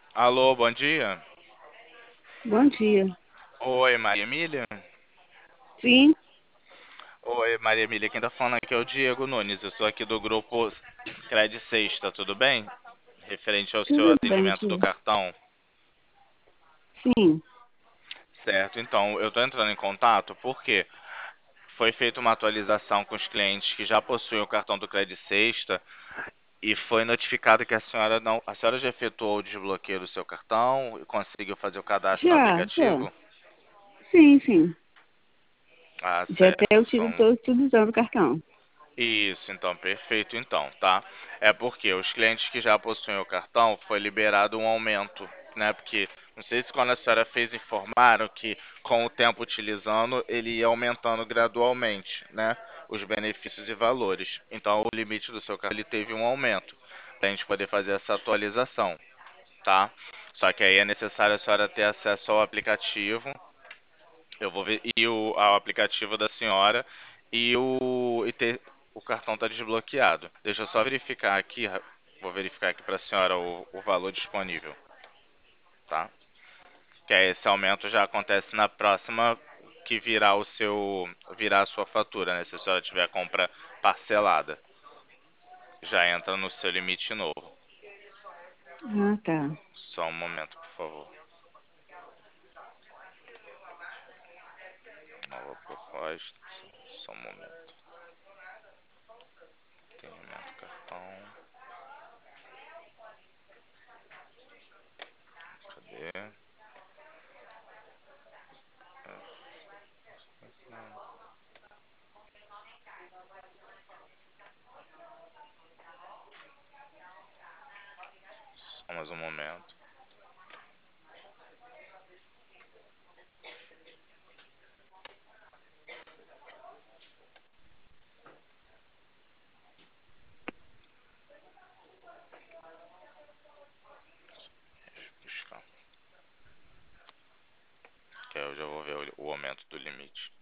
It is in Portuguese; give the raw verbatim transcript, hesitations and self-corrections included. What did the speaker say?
Alô, bom dia. Bom dia. Oi, Maria Emília. Sim, Oi, Maria Emília. Quem tá falando aqui é o Diego Nunes. Eu sou aqui do grupo Cred Sexta, tudo bem? Referente ao seu tudo bem, atendimento do Diego. cartão. Sim, Certo, então eu tô entrando em contato porque foi feita uma atualização com os clientes que já possuem o cartão do Cred Sexta e foi notificado que a senhora não, a senhora já efetuou o desbloqueio do seu cartão e conseguiu fazer o cadastro no já, já. aplicativo? Sim, sim. Ah, Já até certo. São estou utilizando o cartão. Isso, então, perfeito, então, tá? É porque os clientes que já possuem o cartão foi liberado um aumento, né? Porque não sei se quando a senhora fez informaram que com o tempo utilizando ele ia aumentando gradualmente, né? Os benefícios e valores. Então o limite do seu cartão ele teve um aumento para a gente poder fazer essa atualização, tá? Só que aí é necessário a senhora ter acesso ao aplicativo. Eu vou ver e o ao aplicativo da senhora e o e ter o cartão está desbloqueado. Deixa eu só verificar aqui, ra- vou verificar aqui para a senhora o, o valor disponível, tá? Que aí esse aumento já acontece na próxima que virar o seu virar a sua fatura, né? Se a senhora tiver a compra parcelada, já entra no seu limite novo. Ah, tá. Só um momento, por favor. Nova proposta. Só um momento. Atendimento cartão. Cadê? Só mais um momento. Que aí eu já vou ver o, o aumento do limite.